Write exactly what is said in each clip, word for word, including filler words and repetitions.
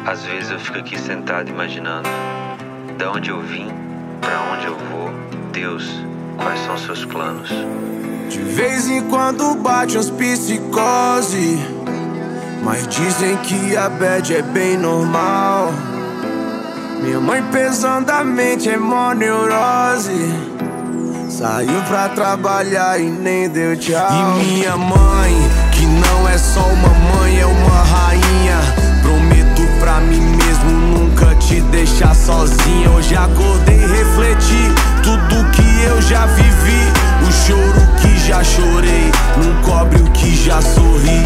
Às vezes eu fico aqui sentado imaginando da onde eu vim, pra onde eu vou. Deus, quais são seus planos? De vez em quando bate uns psicose, mas dizem que a bad é bem normal. Minha mãe pesadamente é mó neurose, saiu pra trabalhar e nem deu tchau. E minha mãe, que não é só uma mãe, é uma rainha. Prometo pra mim mesmo nunca te deixar sozinha. Hoje acordei e refleti tudo que eu já vivi. O choro que já chorei não cobre o que já sorri.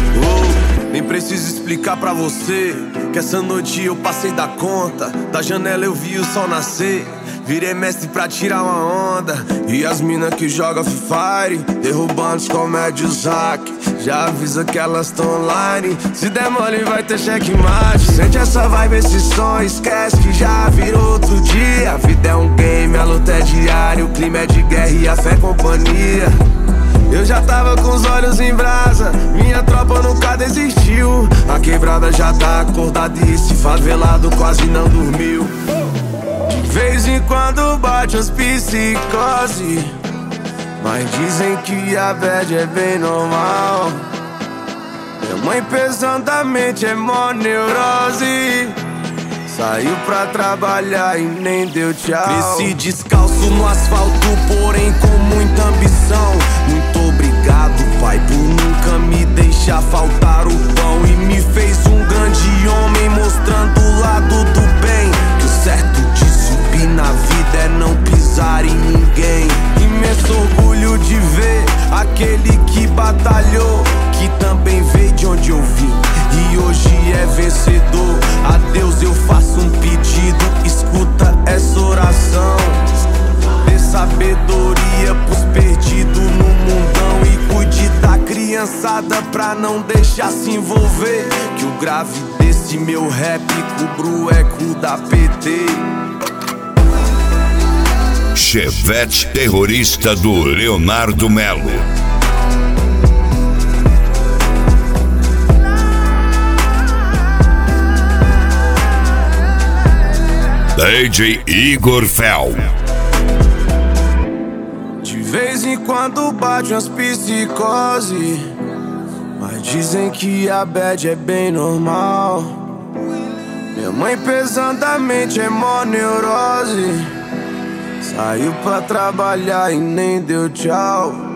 Oh, nem preciso explicar pra você que essa noite eu passei da conta. Da janela eu vi o sol nascer, virei mestre pra tirar uma onda. E as mina que joga Free Fire, derrubando os comédios hack, já avisa que elas tão online. Se der mole vai ter checkmate. Sente essa vibe, esse som, esquece que já virou outro dia. A vida é um game, a luta é diária, o clima é de guerra e a fé é companhia. Eu já tava com os olhos em brasa, minha tropa nunca desistiu. A quebrada já tá acordada e esse favelado quase não dormiu. De vez em quando bate as psicose, mas dizem que a bad é bem normal. Minha mãe pesadamente é mó neurose, saiu pra trabalhar e nem deu tchau. Cresci descalço no asfalto, porém com muita ambição. Muito obrigado, pai, por nunca me deixar faltar o pão. E me fez um grande homem, mostrando o lado do bem. Que o certo de subir na vida é não pisar em ninguém. Imenso orgulho de ver aquele que batalhou, que também veio de onde eu vim e hoje é vencedor. A Deus eu faço um pedido, escuta essa oração. Dê sabedoria pros perdidos no mundão e cuide da criançada pra não deixar se envolver. Que o grave desse meu rap cubra o eco da P T. Chevette Terrorista do Leonardo Melo. D J Igor Fel. De vez em quando bate umas psicose, mas dizem que a bad é bem normal. Minha mãe pesadamente é mó neurose, saiu pra trabalhar e nem deu tchau.